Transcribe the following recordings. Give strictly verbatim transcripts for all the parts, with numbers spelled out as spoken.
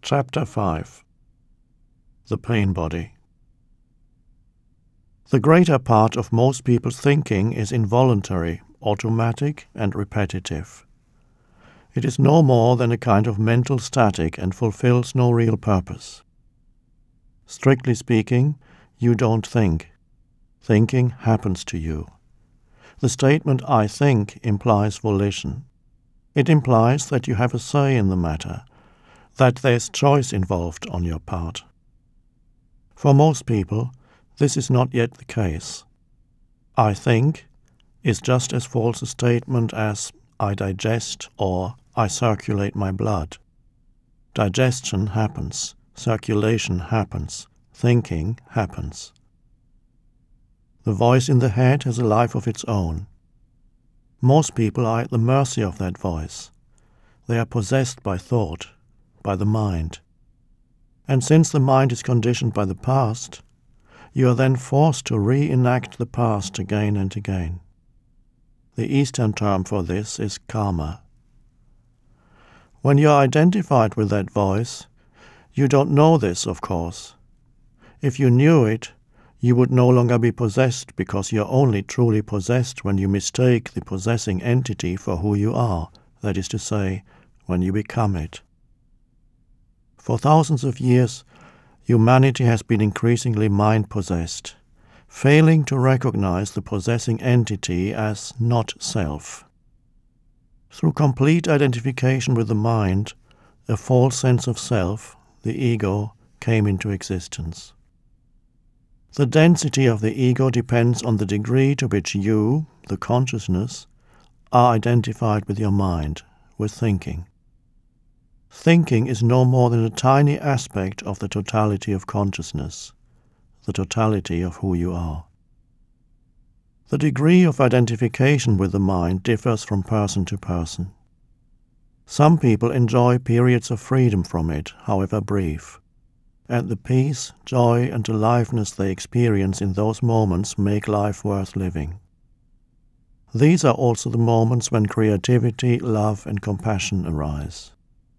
Chapter five. The Pain Body. The greater part of most people's thinking is involuntary, automatic, and repetitive. It is no more than a kind of mental static and fulfills no real purpose. Strictly speaking, you don't think. Thinking happens to you. The statement "I think" implies volition. It implies that you have a say in the matter, that there's choice involved on your part. For most people, this is not yet the case. "I think" is just as false a statement as "I digest" or "I circulate my blood." Digestion happens, circulation happens, thinking happens. The voice in the head has a life of its own. Most people are at the mercy of that voice. They are possessed by thought, by the mind. And since the mind is conditioned by the past, you are then forced to reenact the past again and again. The Eastern term for this is karma. When you are identified with that voice, you don't know this, of course. If you knew it, you would no longer be possessed, because you are only truly possessed when you mistake the possessing entity for who you are, that is to say, when you become it. For thousands of years, humanity has been increasingly mind-possessed, failing to recognize the possessing entity as not self. Through complete identification with the mind, a false sense of self, the ego, came into existence. The density of the ego depends on the degree to which you, the consciousness, are identified with your mind, with thinking. Thinking is no more than a tiny aspect of the totality of consciousness, the totality of who you are. The degree of identification with the mind differs from person to person. Some people enjoy periods of freedom from it, however brief, and the peace, joy, and aliveness they experience in those moments make life worth living. These are also the moments when creativity, love, and compassion arise.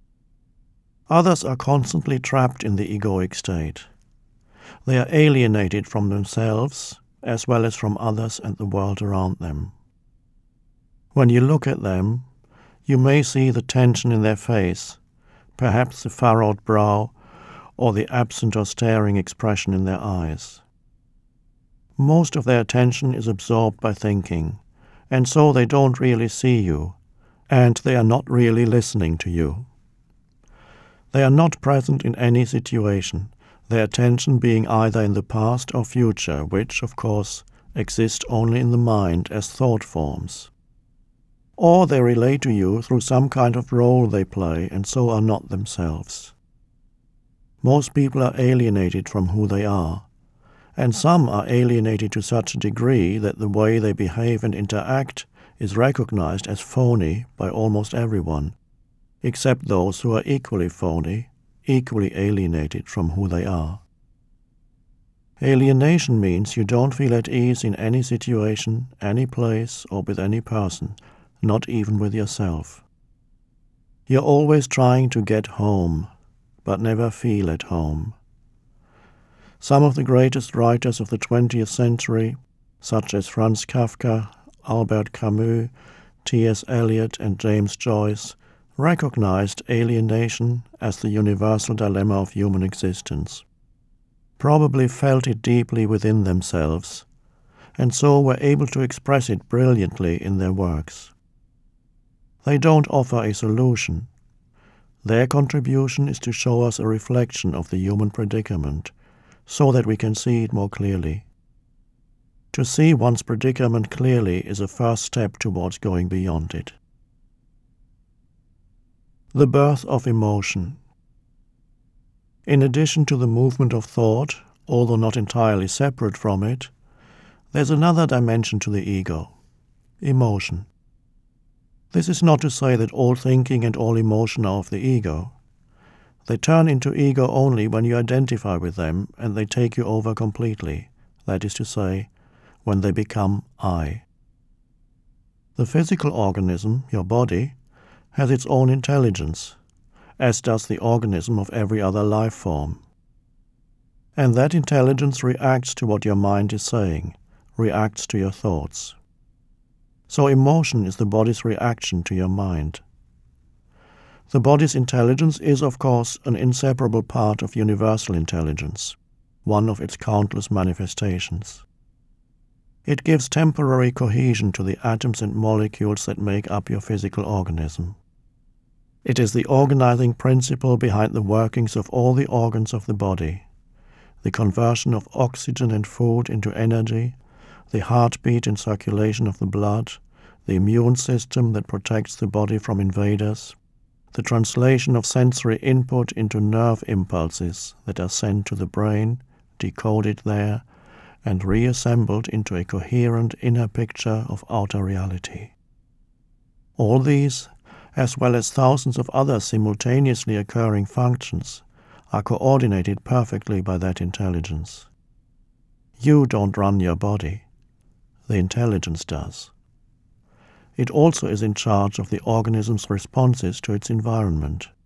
Others are constantly trapped in the egoic state. They are alienated from themselves, as well as from others and the world around them. When you look at them, you may see the tension in their face, perhaps the furrowed brow, or the absent or staring expression in their eyes. Most of their attention is absorbed by thinking, and so they don't really see you, and they are not really listening to you. They are not present in any situation, their attention being either in the past or future, which, of course, exist only in the mind as thought forms. Or they relate to you through some kind of role they play, and so are not themselves. Most people are alienated from who they are, and some are alienated to such a degree that the way they behave and interact is recognized as phony by almost everyone, except those who are equally phony, equally alienated from who they are. Alienation means you don't feel at ease in any situation, any place, or with any person, not even with yourself. You're always trying to get home, but never feel at home. Some of the greatest writers of the twentieth century, such as Franz Kafka, Albert Camus, T S Eliot, and James Joyce, recognized alienation as the universal dilemma of human existence, probably felt it deeply within themselves, and so were able to express it brilliantly in their works. They don't offer a solution. Their contribution is to show us a reflection of the human predicament, so that we can see it more clearly. To see one's predicament clearly is a first step towards going beyond it. The birth of emotion. In addition to the movement of thought, although not entirely separate from it, there's another dimension to the ego: emotion. This is not to say that all thinking and all emotion are of the ego. They turn into ego only when you identify with them and they take you over completely, that is to say, when they become I. The physical organism, your body, has its own intelligence, as does the organism of every other life form. And that intelligence reacts to what your mind is saying, reacts to your thoughts. So emotion is the body's reaction to your mind. The body's intelligence is, of course, an inseparable part of universal intelligence, one of its countless manifestations. It gives temporary cohesion to the atoms and molecules that make up your physical organism. It is the organizing principle behind the workings of all the organs of the body, the conversion of oxygen and food into energy, the heartbeat and circulation of the blood, the immune system that protects the body from invaders, the translation of sensory input into nerve impulses that are sent to the brain, decoded there, and reassembled into a coherent inner picture of outer reality. All these, as well as thousands of other simultaneously occurring functions, are coordinated perfectly by that intelligence. You don't run your body. The intelligence does. It also is in charge of the organism's responses to its environment.